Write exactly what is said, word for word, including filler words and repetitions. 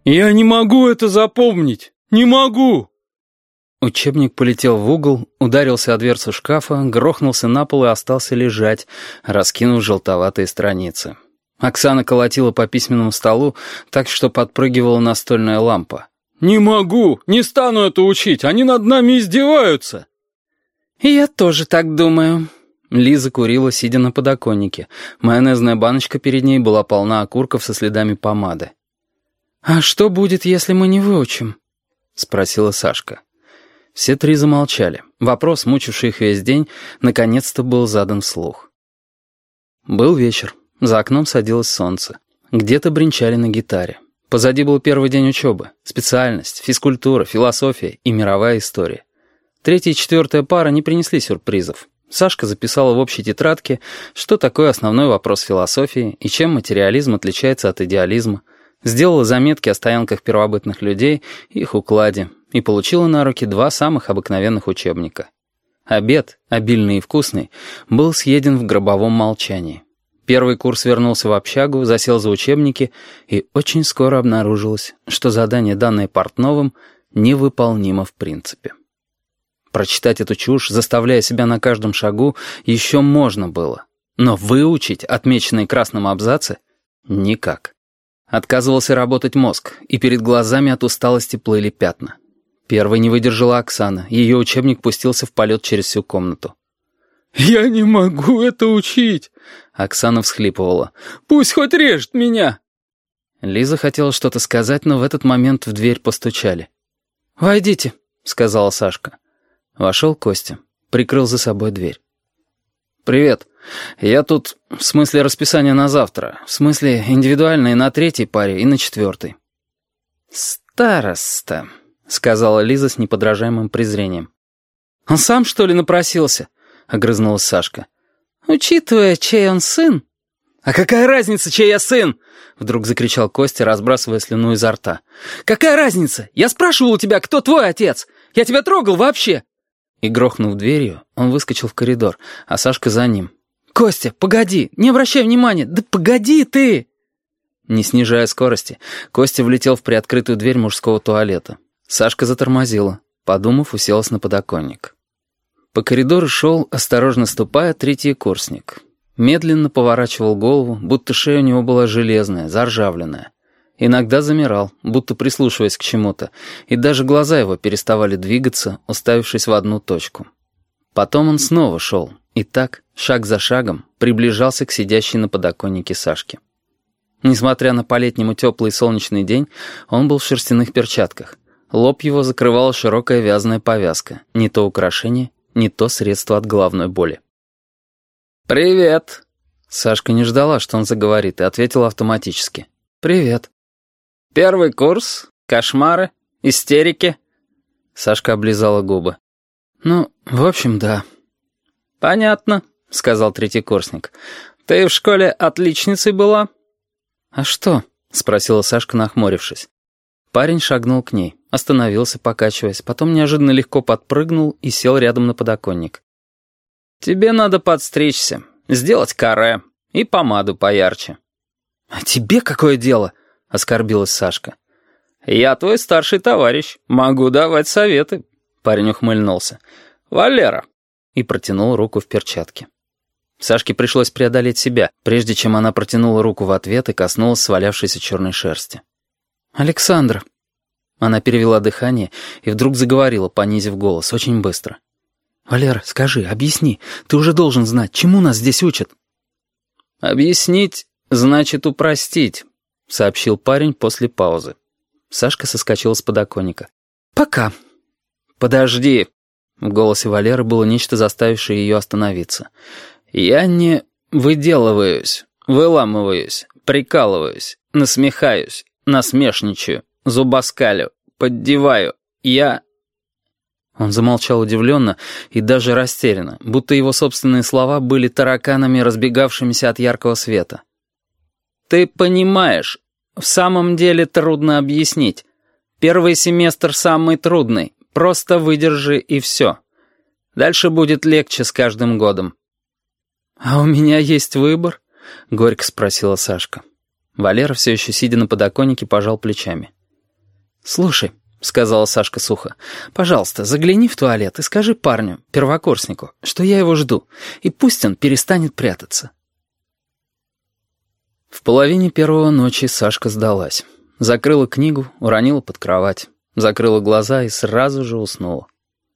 «Я не могу это запомнить! Не могу!» Учебник полетел в угол, ударился о дверцу шкафа, грохнулся на пол и остался лежать, раскинув желтоватые страницы. Оксана колотила по письменному столу так, что подпрыгивала настольная лампа. «Не могу! Не стану это учить! Они над нами издеваются!» «Я тоже так думаю». Лиза курила, сидя на подоконнике. Майонезная баночка перед ней была полна окурков со следами помады. «А что будет, если мы не выучим?» — спросила Сашка. Все три замолчали. Вопрос, мучивший их весь день, наконец-то был задан вслух. Был вечер. За окном садилось солнце. Где-то бренчали на гитаре. Позади был первый день учебы. Специальность, физкультура, философия и мировая история. Третья и четвертая пара не принесли сюрпризов. Сашка записала в общей тетрадке, что такое основной вопрос философии и чем материализм отличается от идеализма. Сделала заметки о стоянках первобытных людей, их укладе, и получила на руки два самых обыкновенных учебника. Обед, обильный и вкусный, был съеден в гробовом молчании. Первый курс вернулся в общагу, засел за учебники, и очень скоро обнаружилось, что задание, данное Портновым, невыполнимо в принципе. Прочитать эту чушь, заставляя себя на каждом шагу, еще можно было, но выучить отмеченные красным абзацы — никак. Отказывался работать мозг, и перед глазами от усталости плыли пятна. Первой не выдержала Оксана, ее учебник пустился в полет через всю комнату. «Я не могу это учить!» Оксана всхлипывала. «Пусть хоть режет меня!» Лиза хотела что-то сказать, но в этот момент в дверь постучали. «Войдите», — сказала Сашка. Вошел Костя, прикрыл за собой дверь. «Привет. Я тут в смысле расписания на завтра, в смысле индивидуальные на третьей паре и на четвертой». «Староста», — сказала Лиза с неподражаемым презрением. «Он сам, что ли, напросился?» — огрызнулась Сашка. «Учитывая, чей он сын...» «А какая разница, чей я сын?» — вдруг закричал Костя, разбрасывая слюну изо рта. «Какая разница? Я спрашивал у тебя, кто твой отец? Я тебя трогал вообще?» И, грохнув дверью, он выскочил в коридор, а Сашка за ним. «Костя, погоди, не обращай внимания, да погоди ты!» Не снижая скорости, Костя влетел в приоткрытую дверь мужского туалета. Сашка затормозила, подумав, уселась на подоконник. По коридору шел, осторожно ступая, третий курсник. Медленно поворачивал голову, будто шея у него была железная, заржавленная. Иногда замирал, будто прислушиваясь к чему-то, и даже глаза его переставали двигаться, уставившись в одну точку. Потом он снова шел, и так, шаг за шагом, приближался к сидящей на подоконнике Сашке. Несмотря на по-летнему теплый солнечный день, он был в шерстяных перчатках. Лоб его закрывала широкая вязаная повязка, не то украшение, не то средство от головной боли. «Привет!» Сашка не ждала, что он заговорит, и ответила автоматически. «Привет». «Первый курс? Кошмары? Истерики?» Сашка облизала губы. «Ну, в общем, да». «Понятно», — сказал третий курсник. «Ты в школе отличницей была?» «А что?» — спросила Сашка, нахмурившись. Парень шагнул к ней, остановился, покачиваясь, потом неожиданно легко подпрыгнул и сел рядом на подоконник. «Тебе надо подстричься, сделать каре и помаду поярче». «А тебе какое дело?» — оскорбилась Сашка. «Я твой старший товарищ, могу давать советы», — парень ухмыльнулся. «Валера». И протянул руку в перчатке. Сашке пришлось преодолеть себя, прежде чем она протянула руку в ответ и коснулась свалявшейся черной шерсти. «Александра». Она перевела дыхание и вдруг заговорила, понизив голос, очень быстро. «Валера, скажи, объясни, ты уже должен знать, чему нас здесь учат?» «Объяснить значит упростить», — сообщил парень после паузы. Сашка соскочила с подоконника. «Пока». «Подожди». В голосе Валеры было нечто, заставившее ее остановиться. «Я не выделываюсь, выламываюсь, прикалываюсь, насмехаюсь, насмешничаю, зубоскалю, поддеваю. Я...» Он замолчал удивленно и даже растерянно, будто его собственные слова были тараканами, разбегавшимися от яркого света. «Ты понимаешь, в самом деле трудно объяснить. Первый семестр самый трудный, просто выдержи и все. Дальше будет легче с каждым годом». «А у меня есть выбор?» — горько спросила Сашка. Валера, все еще сидя на подоконнике, пожал плечами. «Слушай», — сказала Сашка сухо, — «пожалуйста, загляни в туалет и скажи парню, первокурснику, что я его жду, и пусть он перестанет прятаться». В половине первого ночи Сашка сдалась. Закрыла книгу, уронила под кровать, закрыла глаза и сразу же уснула.